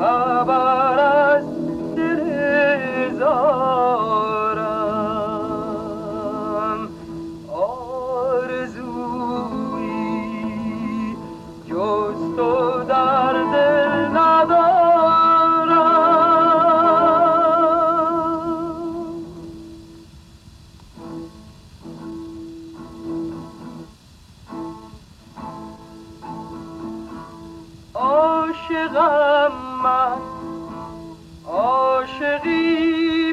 خبر از دل زارم آرزویی جز تو در دل ندارم. عاشقم من عاشقی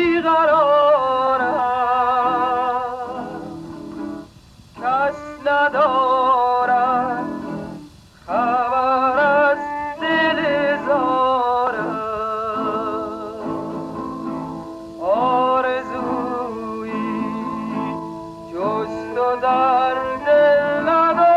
بیقرارم کس ندارد خبر از دل زارم آرزویی جز تو در دل ندارم.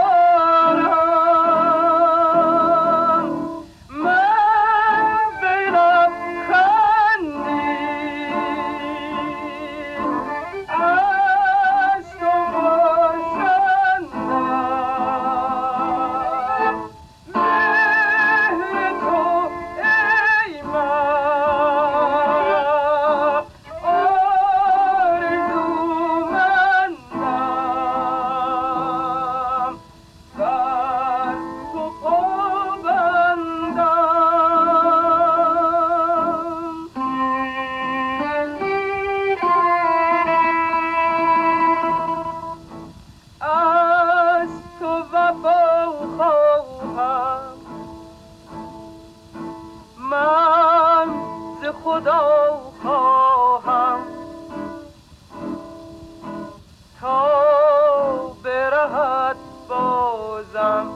من ز خدا خواهم تا برهد بازم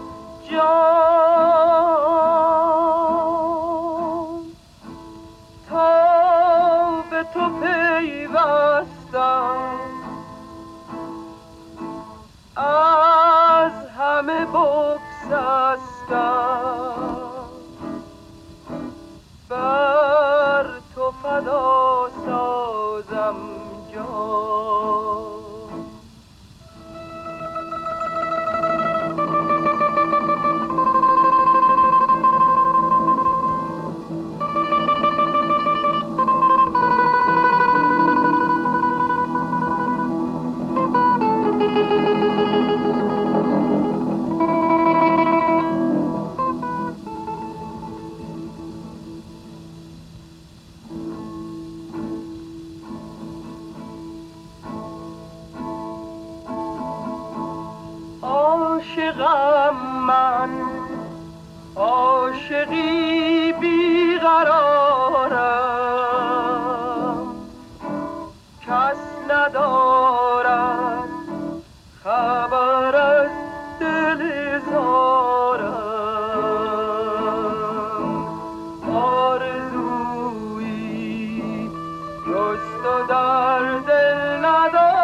جان تا به تو پیوستم از همه بگسستم بر تو فدا سازم جان. عاشقم من عاشقی بیقرارم کس ندارد خبر از دل زارم آرزویی جز تو در دل ندارم.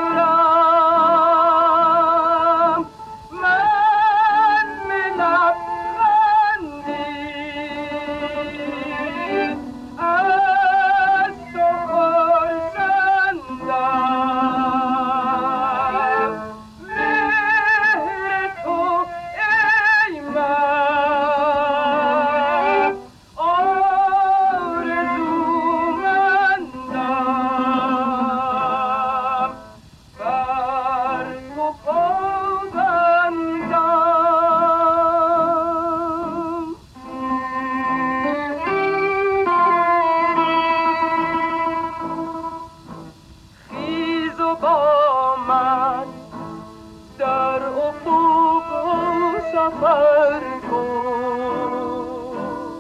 سفر کن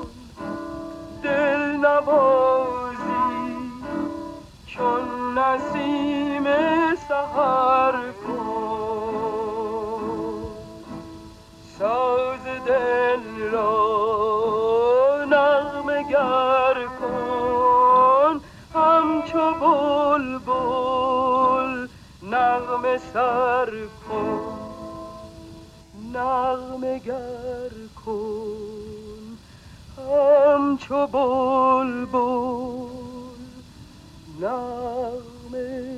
دل نوازی چون نسیم سحر کن ساز دل را نغمه گر کن همچو بلبل نغمه سر کن نغمه گر کن همچو بلبل نغمه